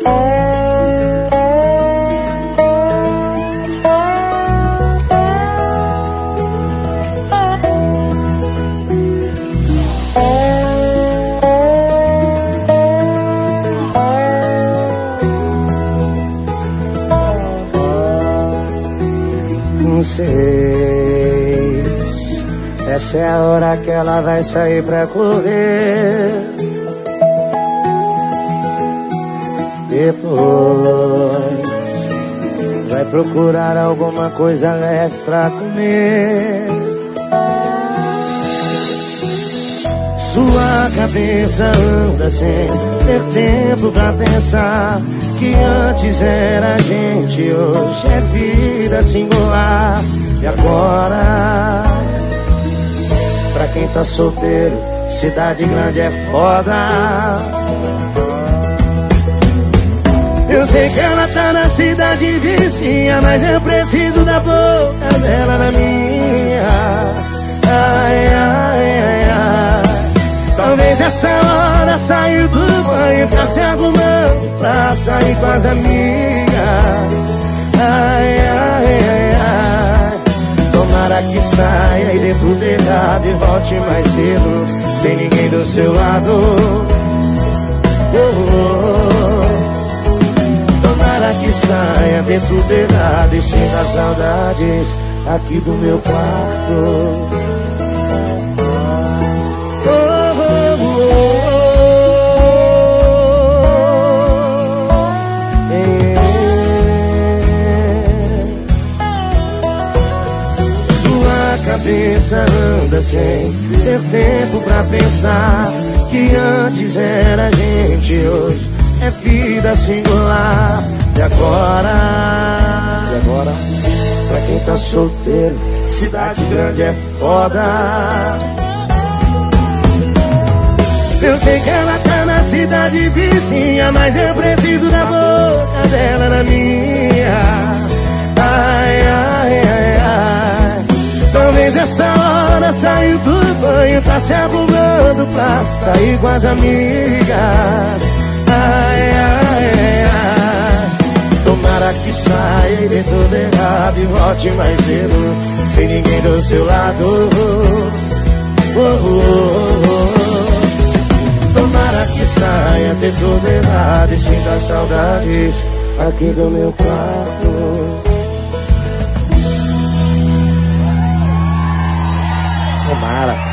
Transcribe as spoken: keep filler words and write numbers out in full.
Seis. Essa é a hora que ela vai sair pra correr. Depois vai procurar alguma coisa leve pra comer. Sua cabeça anda sem ter tempo pra pensar que antes era gente, hoje é vida singular. E agora, pra quem tá solteiro, cidade grande é foda. Eu sei que ela tá na cidade vizinha, mas eu preciso da boca dela na minha. Ai, ai, ai, ai. Talvez essa hora saiu do banho, tá se arrumando pra sair com as amigas. Ai, ai, ai, ai. Tomara que saia e dê tudo errado e volte mais cedo, sem ninguém do seu lado. Oh, oh, oh. Tomara que saia, dê tudo errado e sinta saudades aqui do meu quarto. Cabeça anda sem ter tempo pra pensar que antes era gente, hoje é vida singular. E agora, e agora, pra quem tá solteiro, cidade grande é foda. Eu sei que ela tá na cidade vizinha, mas eu preciso da boca dela na minha. Ai, ai, ai, ai. Talvez essa hora saiu do banho, tá se arrumando pra sair com as amigas. Ai, ai, ai, ai. Tomara que saia e dê tudo errado e volte mais cedo, sem ninguém do seu lado. Oh, oh, oh, oh. Tomara que saia, dê tudo errado e sinta saudades aqui do meu quarto. Tomara.